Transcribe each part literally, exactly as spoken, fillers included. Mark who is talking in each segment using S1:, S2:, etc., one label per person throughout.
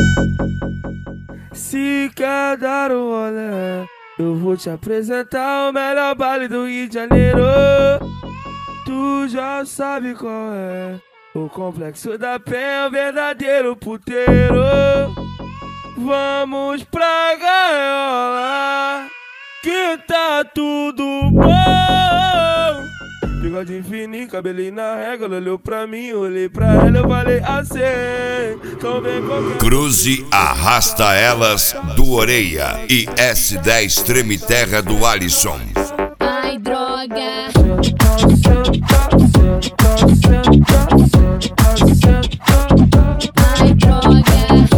S1: Se quer dar um rolê, eu vou te apresentar o melhor baile do Rio de Janeiro. Tu já sabe qual é, o Complexo da Penha, o verdadeiro puteiro. Vamos pra gaiola, que tá tudo bom. Bigode fininho, cabelinho na régua, ela olhou pra mim, olhei pra ela, eu falei assim. Então vem qualquer...
S2: Cruze Arrasta Elas do Oreia e S dez Treme Terra do Alisson.
S3: Ai, droga. Ai, droga.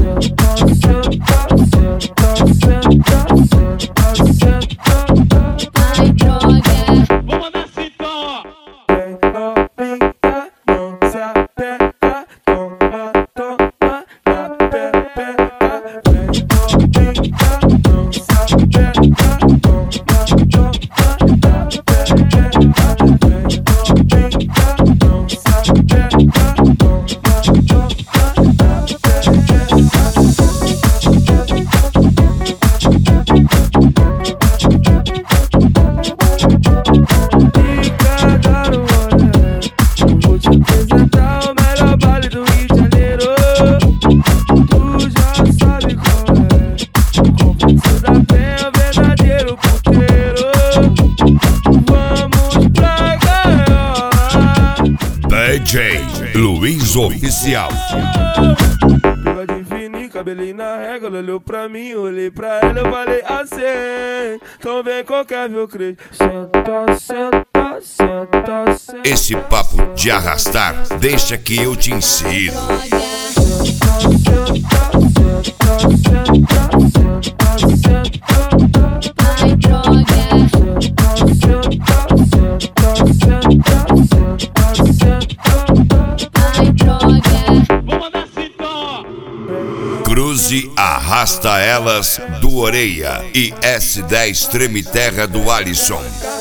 S3: Ai, droga.
S4: Vou mandar assim então, ó.
S1: Vem novinha, não se apega, toma, toma, na pepeca. Vem novinha, não se apega, toma, toma, na pepeca. Vem novinha, não se apega, toma, toma, na apresentar o melhor baile do Rio de Janeiro. Tu já sabe qual é, o Complexo da Penha, o verdadeiro puteiro. Vamos pra gaiola,
S2: D J Luiz Oficial.
S1: bigode fininho, cabelinho na régua, ela olhou pra mim, olhei pra ela, eu falei assim. Então vem qualquer viu crente. Senta, senta, senta, senta.
S2: Esse papo de arrastar, deixa que eu te ensino.
S3: Ai, droga. Ai, droga.
S4: Vou mandar assim então, ó.
S2: Cruze Arrasta Elas do Oreia e S dez Treme Terra do Alisson.